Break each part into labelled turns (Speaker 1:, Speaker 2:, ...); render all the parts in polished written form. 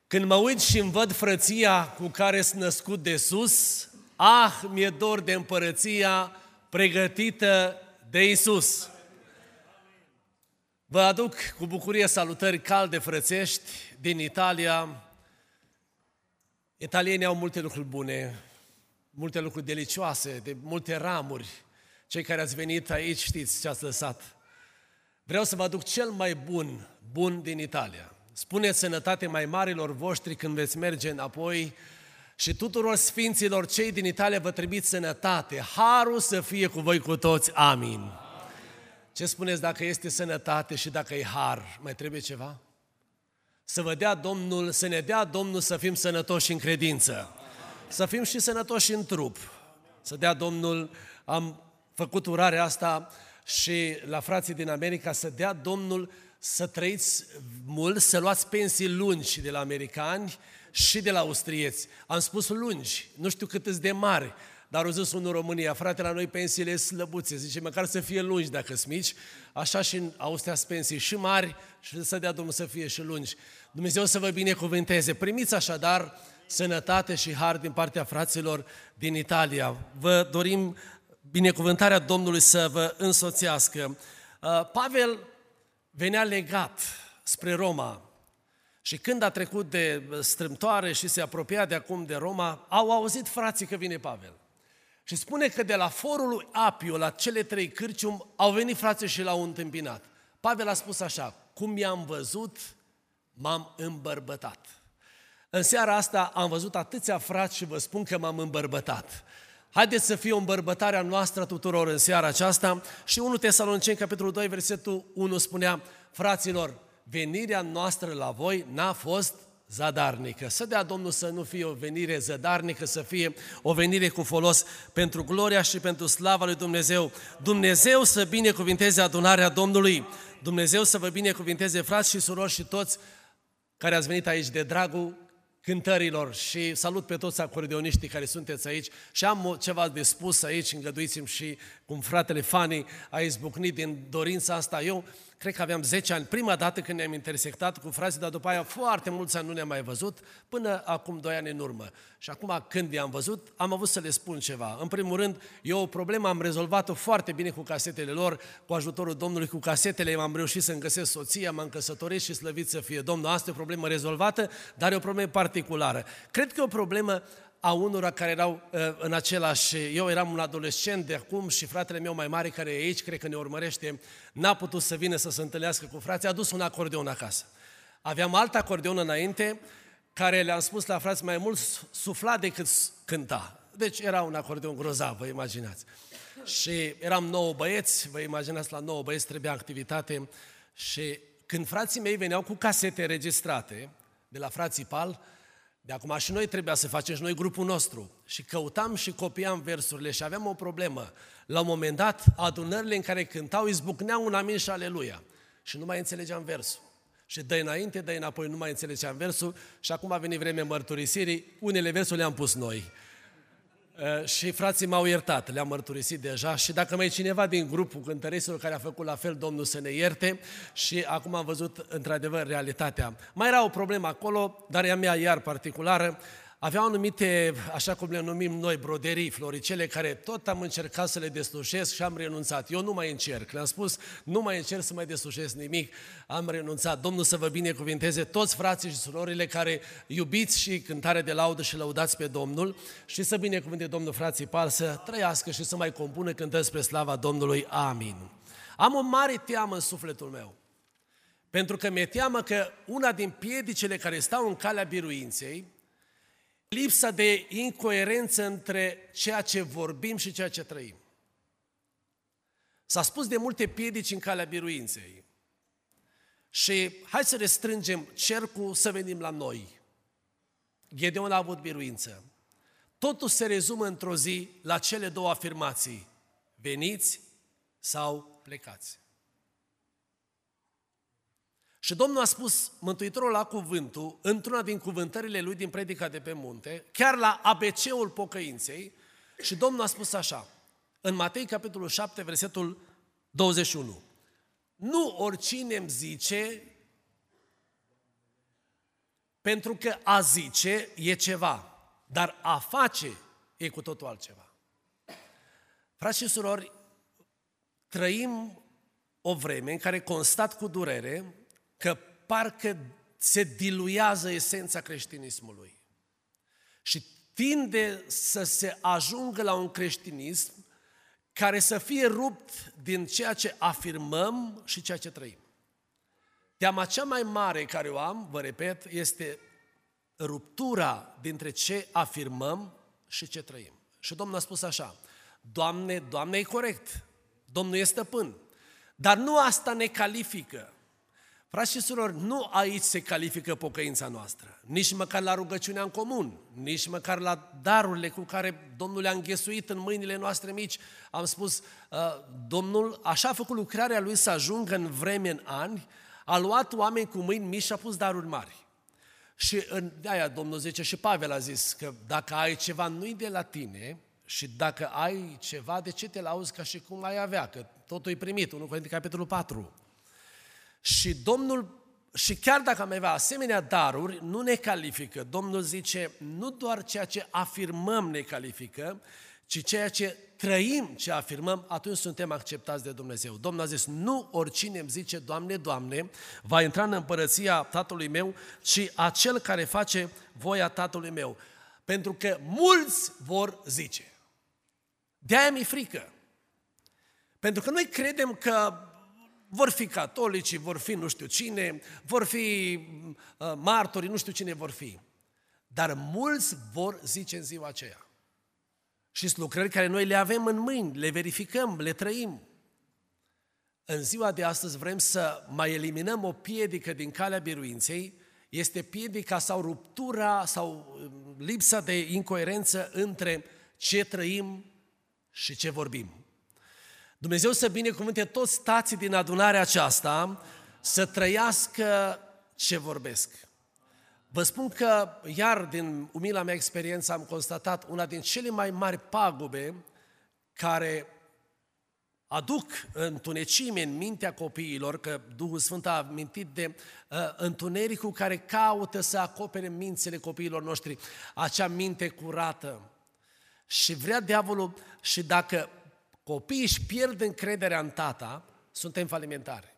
Speaker 1: Când mă uit și îmi văd frăția cu care sunt născut de sus, mi-e dor de împărăția pregătită de Iisus. Vă aduc cu bucurie salutări calde frățești din Italia. Italienii au multe lucruri bune, multe lucruri delicioase, de multe ramuri. Cei care ați venit aici știți ce ați lăsat. Vreau să vă aduc cel mai bun din Italia. Spuneți sănătate mai marilor voștri când veți merge înapoi și tuturor sfinților cei din Italia vă trebuie sănătate. Harul să fie cu voi cu toți. Amin. Ce spuneți dacă este sănătate și dacă e har? Mai trebuie ceva? Să ne dea Domnul să fim sănătoși în credință. Să fim și sănătoși în trup. Să dea Domnul, am făcut urarea asta și la frații din America, să dea Domnul să trăiți mult, să luați pensii lungi de la americani și de la austrieți. Am spus lungi, nu știu cât îți de mari, dar au zis unul în România, frate, la noi pensiile sunt slăbuțe, zice, măcar să fie lungi dacă sunt mici, așa și în Austria sunt pensii și mari și să dea Domnul să fie și lungi. Dumnezeu să vă binecuvânteze. Primiți așadar sănătate și har din partea fraților din Italia. Vă dorim binecuvântarea Domnului să vă însoțească. Pavel venea legat spre Roma și când a trecut de strâmtoare și se apropia de acum de Roma, au auzit frații că vine Pavel. Și spune că de la forul lui Apio, la cele 3 cârciumi, au venit frații și l-au întâmpinat. Pavel a spus așa, cum i-am văzut, m-am îmbărbătat. În seara asta am văzut atâția frați și vă spun că m-am îmbărbătat. Haideți să fie o îmbărbătare a noastră tuturor în seara aceasta. Și 1 Tesaloniceni, capitolul 2, versetul 1 spunea, fraților, venirea noastră la voi n-a fost zadarnică. Să dea Domnul să nu fie o venire zadarnică, să fie o venire cu folos pentru gloria și pentru slava lui Dumnezeu. Dumnezeu să binecuvinteze adunarea Domnului. Dumnezeu să vă binecuvinteze, frați și surori și toți care ați venit aici de dragul cântărilor și salut pe toți acordeoniștii care sunteți aici și am ceva de spus aici, îngăduiți-mi și cum fratele Fani a izbucnit din dorința asta. Eu cred că aveam 10 ani, prima dată când ne-am intersectat cu frații, dar după aia foarte mulți ani nu ne-am mai văzut, până acum 2 ani în urmă. Și acum când i-am văzut, am avut să le spun ceva. În primul rând, eu o problemă am rezolvat-o foarte bine cu casetele lor, cu ajutorul Domnului, cu casetele am reușit să-mi găsesc soția, m-am căsătorit și slăvit să fie Domnul. Asta e o problemă rezolvată, dar e o problemă particulară. Cred că e o problemă a unora care erau în același... Eu eram un adolescent de acum și fratele meu mai mare care e aici, cred că ne urmărește, n-a putut să vină să se întâlnească cu frații, a dus un acordeon acasă. Aveam alt acordeon înainte, care le-am spus la frați mai mult sufla decât cânta. Deci era un acordeon grozav, vă imaginați. Și eram 9 băieți, vă imaginați, la 9 băieți trebuia activitate și când frații mei veneau cu casete registrate de la frații Pal, de acum și noi trebuia să facem și noi grupul nostru și căutam și copiam versurile și aveam o problemă. La un moment dat, adunările în care cântau izbucneau un amin și aleluia și nu mai înțelegeam versul. Și dă înainte, dă înapoi, nu mai înțelegeam versul și acum a venit vremea mărturisirii, unele versuri le-am pus noi. Și frații m-au iertat, le-am mărturisit deja și dacă mai e cineva din grupul cântăreților care a făcut la fel, Domnul să ne ierte și acum am văzut într-adevăr realitatea. Mai era o problemă acolo, dar e a mea iar particulară, aveau anumite, așa cum le numim noi, broderii, floricele, care tot am încercat să le deslușesc și am renunțat. Eu nu mai încerc, le-am spus, nu mai încerc să mai deslușesc nimic, am renunțat. Domnul să vă binecuvinteze toți frații și surorile care iubiți și cântare de laudă și lăudați pe Domnul și să binecuvânteze Domnul frații Pal să trăiască și să mai compună cântări spre slava Domnului. Amin. Am o mare teamă în sufletul meu, pentru că mi-e teamă că una din piedicile care stau în calea biruinței, lipsa de incoerență între ceea ce vorbim și ceea ce trăim. S-a spus de multe piedici în calea biruinței. Și hai să restrângem cercul să venim la noi. Gedeon a avut biruință. Totul se rezumă într-o zi la cele 2 afirmații. Veniți sau plecați. Și Domnul a spus, Mântuitorul la cuvântul, într-una din cuvântările lui din Predica de pe munte, chiar la ABC-ul pocăinței, și Domnul a spus așa, în Matei, capitolul 7, versetul 21. Nu oricine îmi zice, Pentru că a zice e ceva, dar a face e cu totul altceva. Frați și surori, trăim o vreme în care constat cu durere că parcă se diluează esența creștinismului și tinde să se ajungă la un creștinism care să fie rupt din ceea ce afirmăm și ceea ce trăim. Teama cea mai mare care o am, vă repet, este ruptura dintre ce afirmăm și ce trăim. Și Domnul a spus așa: Doamne, Doamne, e corect, Domnul e stăpân, dar nu asta ne califică. Frați și surori, nu aici se califică pocăința noastră, nici măcar la rugăciunea în comun, nici măcar la darurile cu care Domnul le-a înghesuit în mâinile noastre mici. Am spus, Domnul așa a făcut lucrarea Lui să ajungă în vreme, în ani, a luat oameni cu mâini mici și a pus daruri mari. Și de aia Domnul zice, și Pavel a zis că dacă ai ceva nu-i de la tine și dacă ai ceva, de ce te lauzi ca și cum ai avea? Că totul e primit, 1 Corinteni, capitolul 4. Și Domnul, și chiar dacă am avea asemenea daruri, nu ne califică. Domnul zice, nu doar ceea ce afirmăm ne califică, ci ceea ce trăim, ce afirmăm, atunci suntem acceptați de Dumnezeu. Domnul a zis, nu oricine îmi zice, Doamne, Doamne, va intra în împărăția Tatălui meu, ci acel care face voia Tatălui meu. Pentru că mulți vor zice. De-aia mi-e frică. Pentru că noi credem că vor fi catolici, vor fi nu știu cine, vor fi martori, nu știu cine vor fi. Dar mulți vor zice în ziua aceea. Și sunt lucrări care noi le avem în mâini, le verificăm, le trăim. În ziua de astăzi vrem să mai eliminăm o piedică din calea biruinței, este piedica sau ruptura sau lipsa de incoerență între ce trăim și ce vorbim. Dumnezeu să binecuvânte toți stații din adunarea aceasta să trăiască ce vorbesc. Vă spun că, iar din umila mea experiență, am constatat una din cele mai mari pagube care aduc întunecime în mintea copiilor, că Duhul Sfânt a amintit de întunericul care caută să acopere mințile copiilor noștri, acea minte curată. Și vrea diavolul, și dacă copiii își pierd încrederea în tata, suntem falimentari.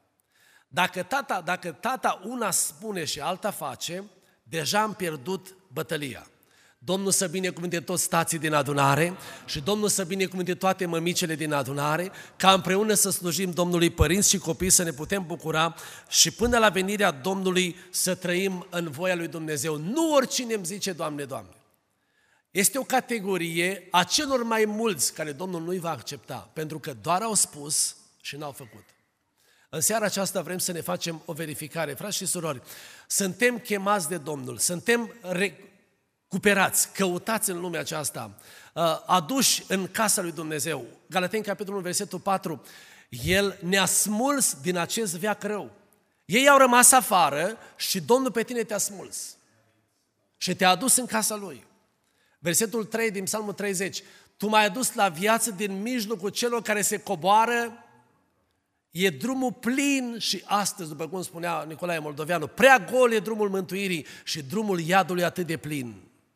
Speaker 1: Dacă tata una spune și alta face, deja am pierdut bătălia. Domnul să binecuvânte toți stații din adunare și Domnul să binecuvânte toate mămicile din adunare, ca împreună să slujim Domnului, părinți și copii, să ne putem bucura și până la venirea Domnului să trăim în voia lui Dumnezeu. Nu oricine îmi zice, Doamne, Doamne. Este o categorie a celor mai mulți care Domnul nu-i va accepta, pentru că doar au spus și n-au făcut. În seara aceasta vrem să ne facem o verificare. Frați și surori, suntem chemați de Domnul, suntem recuperați, căutați în lumea aceasta, aduși în casa lui Dumnezeu. Galateni, capitolul 1, versetul 4, El ne-a smuls din acest veac rău. Ei au rămas afară și Domnul pe tine te-a smuls și te-a adus în casa Lui. Versetul 3 din Psalmul 30, Tu m-ai adus la viață din mijlocul celor care se coboară. E drumul plin și astăzi, după cum spunea Nicolae Moldoveanu, prea gol e drumul mântuirii și drumul iadului atât de plin.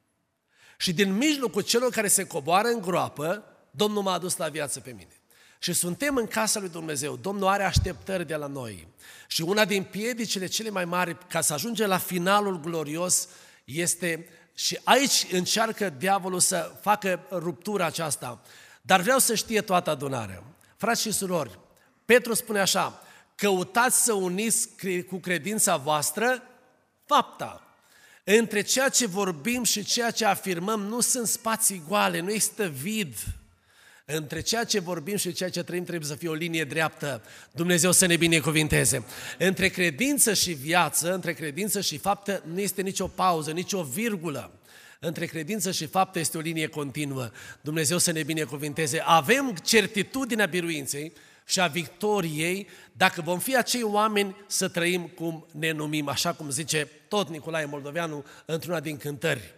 Speaker 1: Și din mijlocul celor care se coboară în groapă, Domnul m-a adus la viață pe mine. Și suntem în casa lui Dumnezeu, Domnul are așteptări de la noi. Și una din piedicile cele mai mari ca să ajungem la finalul glorios este, și aici încearcă diavolul să facă ruptura aceasta, dar vreau să știe toată adunarea. Frați și surori, Petru spune așa, căutați să uniți cu credința voastră fapta. Între ceea ce vorbim și ceea ce afirmăm nu sunt spații goale, nu există vid. Între ceea ce vorbim și ceea ce trăim trebuie să fie o linie dreaptă. Dumnezeu să ne binecuvinteze. Între credință și viață, între credință și faptă, nu este nicio pauză, nicio virgulă. Între credință și faptă este o linie continuă. Dumnezeu să ne binecuvinteze. Avem certitudinea biruinței și a victoriei, dacă vom fi acei oameni să trăim cum ne numim, așa cum zice tot Nicolae Moldoveanu într-una din cântări.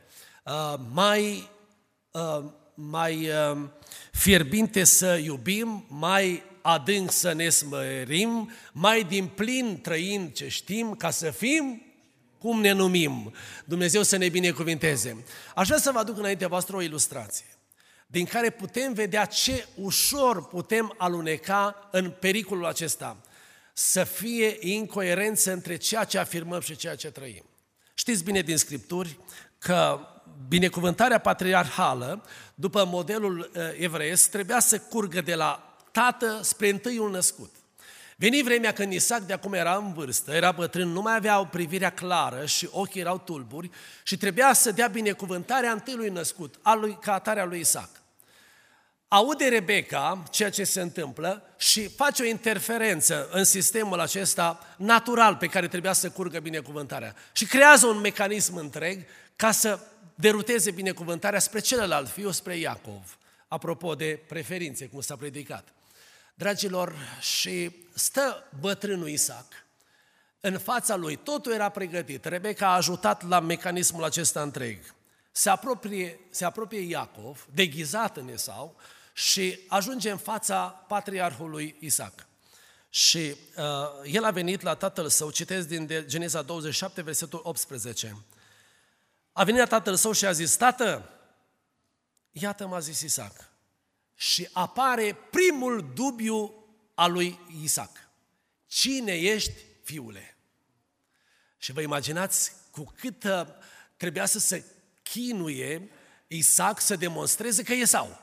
Speaker 1: Mai fierbinte să iubim, mai adânc să ne smărim, mai din plin trăind ce știm, ca să fim Cum ne numim? Dumnezeu să ne binecuvinteze. Aș vrea să vă aduc înaintea voastră o ilustrație din care putem vedea ce ușor putem aluneca în pericolul acesta. Să fie incoerență între ceea ce afirmăm și ceea ce trăim. Știți bine din Scripturi că binecuvântarea patriarhală, după modelul evreiesc, trebuia să curgă de la tată spre întâiul născut. Veni vremea când Isaac de acum era în vârstă, era bătrân, nu mai avea o privire clară și ochii erau tulburi și trebuia să dea binecuvântarea întâiului născut, ca atare a lui Isaac. Aude Rebecca ceea ce se întâmplă și face o interferență în sistemul acesta natural pe care trebuia să curgă binecuvântarea și creează un mecanism întreg ca să deruteze binecuvântarea spre celălalt fiu, spre Iacov. Apropo de preferințe, cum s-a predicat. Dragilor, și stă bătrânul Isaac în fața lui, totul era pregătit, Rebecca a ajutat la mecanismul acesta întreg. Se apropie Iacov, deghizat în Esau, și ajunge în fața patriarhului Isaac. Și el a venit la tatăl său, citesc din Geneza 27, versetul 18. A venit la tatăl său și a zis: tată, iată, m-a zis Isaac. Și apare primul dubiu al lui Isaac. Cine ești, fiule? Și vă imaginați cu cât trebuia să se chinuie Isaac să demonstreze că e Esau.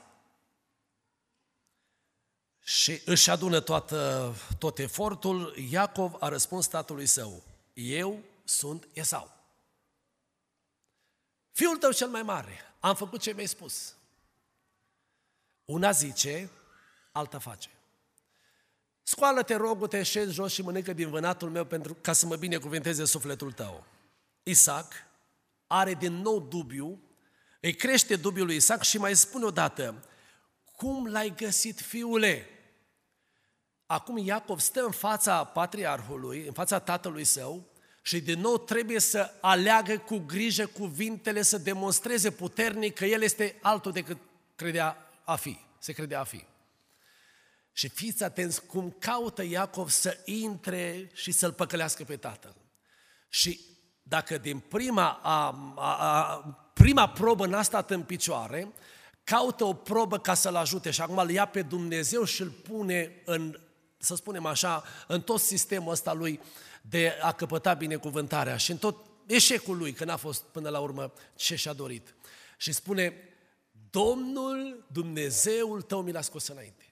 Speaker 1: Și își adună tot efortul. Iacov a răspuns tatălui său: eu sunt Esau, fiul tău cel mai mare, am făcut ce mi-ai spus. Una zice, alta face. Scoală-te, rogă-te, șezi jos și mănâncă din vânatul meu ca să mă binecuvânteze sufletul tău. Isaac are din nou dubiu, îi crește dubiul lui Isaac și mai spune odată: cum l-ai găsit, fiule? Acum Iacov stă în fața patriarhului, în fața tatălui său și din nou trebuie să aleagă cu grijă cuvintele, să demonstreze puternic că el este altul decât se credea a fi. Și fiți atenți cum caută Iacov să intre și să-l păcălească pe tatăl. Și dacă din prima probă n-a stat în picioare, caută o probă ca să-l ajute și acum îl ia pe Dumnezeu și îl pune în, să spunem așa, în tot sistemul ăsta lui de a căpăta binecuvântarea și în tot eșecul lui, că n-a fost până la urmă ce și-a dorit. Și spune: Domnul Dumnezeul tău mi l-a scos înainte.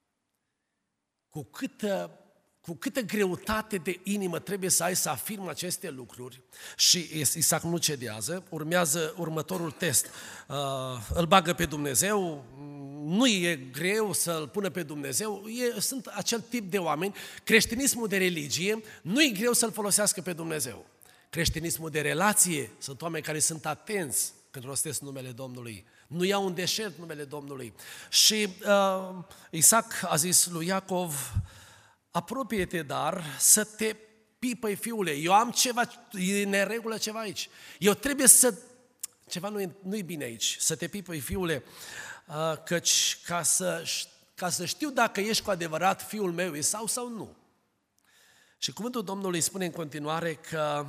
Speaker 1: Cu câtă greutate de inimă trebuie să ai să afirmi aceste lucruri. Și Isaac nu cedează, urmează următorul test. Îl bagă pe Dumnezeu, nu e greu să-l pună pe Dumnezeu, sunt acel tip de oameni. Creștinismul de religie nu e greu să-l folosească pe Dumnezeu. Creștinismul de relație sunt oameni care sunt atenți când rostesc numele Domnului. Nu iau în deșert numele Domnului. Și Isaac a zis lui Iacov: apropie-te, dar să te pipăi, fiule, eu am ceva, e neregulă ceva aici. Eu trebuie să, ceva nu e bine aici, să te pipăi, fiule, căci ca să știu dacă ești cu adevărat fiul meu Esau sau nu. Și cuvântul Domnului spune în continuare că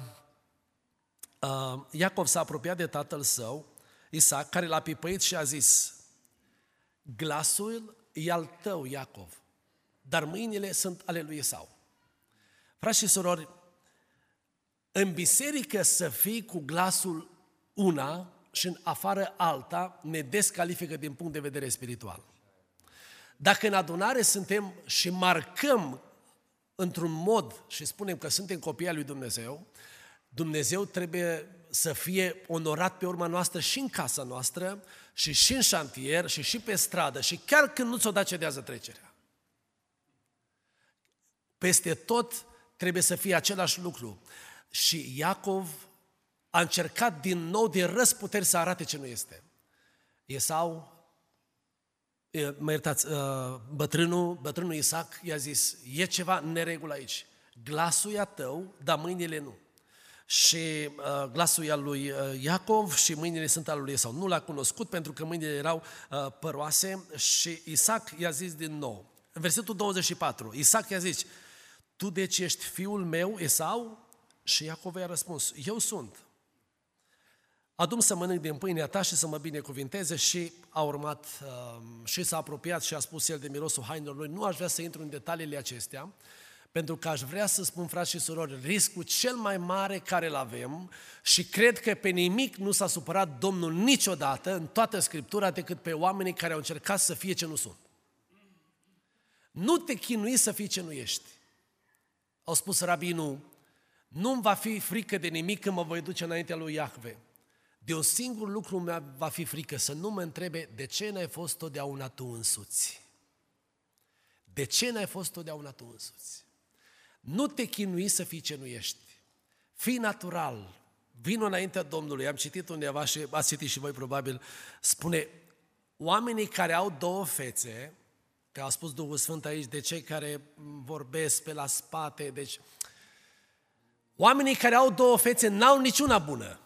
Speaker 1: Iacov s-a apropiat de tatăl său, Isaac, care l-a pipăit și a zis: glasul e al tău, Iacov, dar mâinile sunt ale lui Esau. Frați și surori, în biserică să fii cu glasul una și în afară alta ne descalifică din punct de vedere spiritual. Dacă în adunare suntem și marcăm într-un mod și spunem că suntem copii ai lui Dumnezeu, Dumnezeu trebuie să fie onorat pe urma noastră și în casa noastră, și în șantier, și pe stradă, și chiar când nu ți-o da cedează trecerea. Peste tot trebuie să fie același lucru. Și Iacov a încercat din nou de răzputeri să arate ce nu este. Esau, mă iertați, bătrânul Isaac i-a zis: e ceva în neregulă aici. Glasul e a tău, dar mâinile nu. Și glasul e al lui Iacov și mâinile sunt ale lui Esau. Nu l-a cunoscut pentru că mâinile erau păroase și Isaac i-a zis din nou. În versetul 24, Isaac i-a zis: tu deci ești fiul meu Esau? Și Iacov i-a răspuns, eu sunt. Adu-mi să mănânc din pâinea ta și să mă binecuvinteze. Și a urmat și s-a apropiat și a spus el de mirosul hainelor lui. Nu aș vrea să intru în detaliile acestea, pentru că aș vrea să spun, frați și surori, riscul cel mai mare care îl avem, și cred că pe nimic nu s-a supărat Domnul niciodată în toată Scriptura decât pe oamenii care au încercat să fie ce nu sunt. Nu te chinui să fii ce nu ești. Au spus rabinul, nu-mi va fi frică de nimic când mă voi duce înaintea lui Iahve. De un singur lucru mi va fi frică, să nu mă întrebe de ce n-ai fost totdeauna tu însuți. De ce n-ai fost totdeauna tu însuți? Nu te chinui să fii ce nu ești. Fii natural. Vino înaintea Domnului. Am citit undeva și ați citit și voi probabil, spune, oamenii care au două fețe, că a spus Duhul Sfânt aici de cei care vorbesc pe la spate, deci oamenii care au două fețe n-au niciuna bună.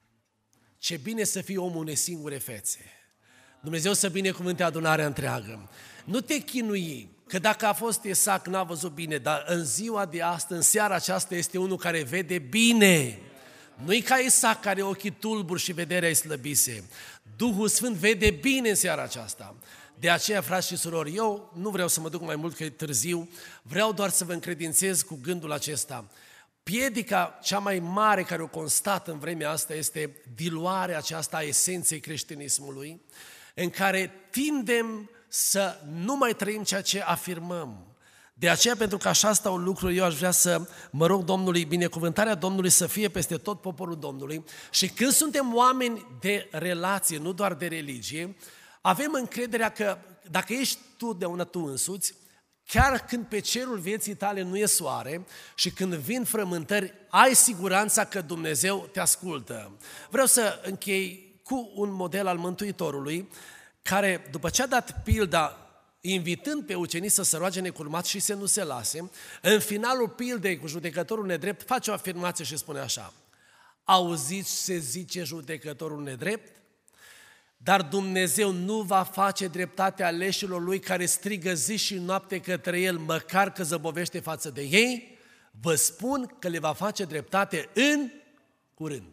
Speaker 1: Ce bine să fii omul unei singure fețe. Dumnezeu să binecuvânte adunarea întreagă. Nu te chinui, că dacă a fost Isaac n-a văzut bine, dar în ziua de astăzi, în seara aceasta, este unul care vede bine. Nu-i ca Isaac care ochii tulburi și vederea îi slăbise. Duhul Sfânt vede bine în seara aceasta. De aceea, frați și surori, eu nu vreau să mă duc mai mult că e târziu, vreau doar să vă încredințez cu gândul acesta. Piedica cea mai mare care o constat în vremea asta este diluarea aceasta a esenței creștinismului, în care tindem să nu mai trăim ceea ce afirmăm. De aceea, pentru că așa stau lucrurile, eu aș vrea să mă rog Domnului, binecuvântarea Domnului să fie peste tot poporul Domnului, și când suntem oameni de relație, nu doar de religie, avem încrederea că dacă ești tu de una tu însuți, chiar când pe cerul vieții tale nu e soare și când vin frământări, ai siguranța că Dumnezeu te ascultă. Vreau să închei cu un model al Mântuitorului, care după ce a dat pilda invitând pe ucenici să se roage necurmat și să nu se lase, în finalul pildei cu judecătorul nedrept face o afirmație și spune așa: auziți se zice judecătorul nedrept? Dar Dumnezeu nu va face dreptate aleșilor Lui care strigă zi și noapte către El, măcar că zăbovește față de ei. Vă spun că le va face dreptate în curând.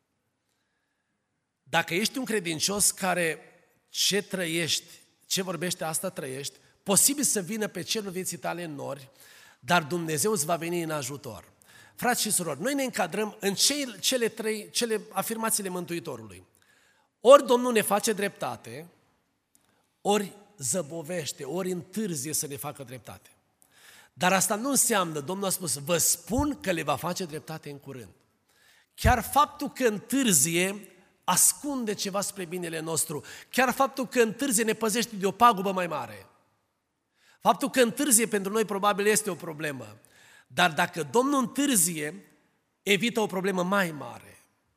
Speaker 1: Dacă ești un credincios care ce trăiești, ce vorbește, asta trăiești, posibil să vină pe cerul vieții tale în nori, dar Dumnezeu îți va veni în ajutor. Frați și surori, noi ne încadrăm în cele afirmațiile Mântuitorului. Ori Domnul ne face dreptate, ori zăbovește, ori întârzie să ne facă dreptate. Dar asta nu înseamnă, Domnul a spus, vă spun că le va face dreptate în curând. Chiar faptul că întârzie ascunde ceva spre binele nostru. Chiar faptul că întârzie ne păzește de o pagubă mai mare. Faptul că întârzie pentru noi probabil este o problemă. Dar dacă Domnul întârzie, evită o problemă mai mare.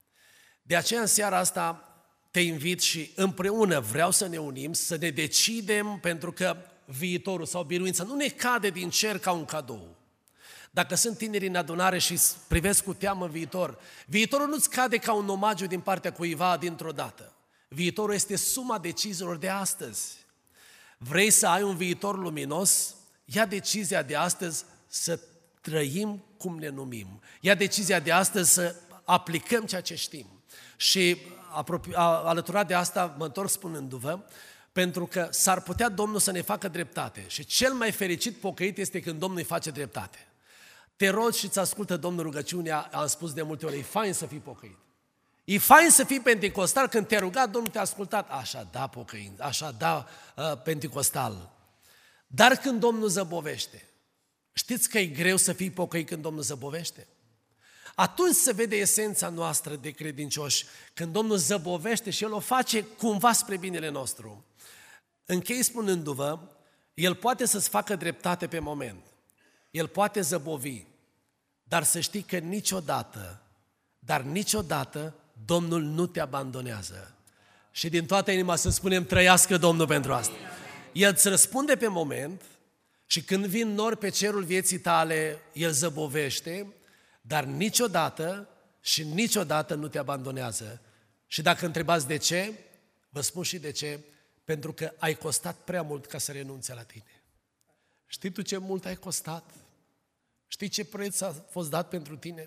Speaker 1: De aceea în seara asta te invit și împreună vreau să ne unim, să ne decidem, pentru că viitorul sau biruința nu ne cade din cer ca un cadou. Dacă sunt tineri în adunare și privesc cu teamă viitor, viitorul nu-ți cade ca un omagiu din partea cuiva dintr-o dată. Viitorul este suma deciziilor de astăzi. Vrei să ai un viitor luminos? Ia decizia de astăzi să trăim cum ne numim. Ia decizia de astăzi să aplicăm ceea ce știm. Și alăturat de asta mă întorc spunându-vă, pentru că s-ar putea Domnul să ne facă dreptate. Și cel mai fericit pocăit este când Domnul îi face dreptate. Te rog și îți ascultă Domnul rugăciunea, am spus de multe ori, e fain să fii pocăit. E fain să fii penticostal când te-a rugat, Domnul te-a ascultat. Așa da pocăit, așa da penticostal. Dar când Domnul zăbovește, știți că e greu să fii pocăit când Domnul zăbovește? Atunci se vede esența noastră de credincioși, când Domnul zăbovește și El o face cumva spre binele nostru. Închei spunându-vă, El poate să-ți facă dreptate pe moment, El poate zăbovi, dar să știi că niciodată, dar niciodată Domnul nu te abandonează. Și din toată inima să spunem, trăiască Domnul pentru asta. El îți răspunde pe moment și când vin nori pe cerul vieții tale, El zăbovește, dar niciodată și niciodată nu te abandonează. Și dacă întrebați de ce, vă spun și de ce, pentru că ai costat prea mult ca să renunțe la tine. Știi tu ce mult ai costat? Știi ce preț a fost dat pentru tine?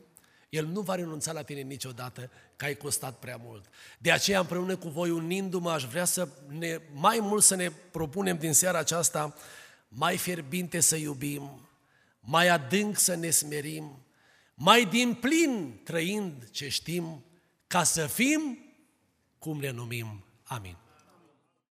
Speaker 1: El nu va renunța la tine niciodată, că ai costat prea mult. De aceea, împreună cu voi, unindu-mă, aș vrea mai mult să ne propunem din seara aceasta mai fierbinte să iubim, mai adânc să ne smerim, mai din plin trăind ce știm, ca să fim cum ne numim. Amin.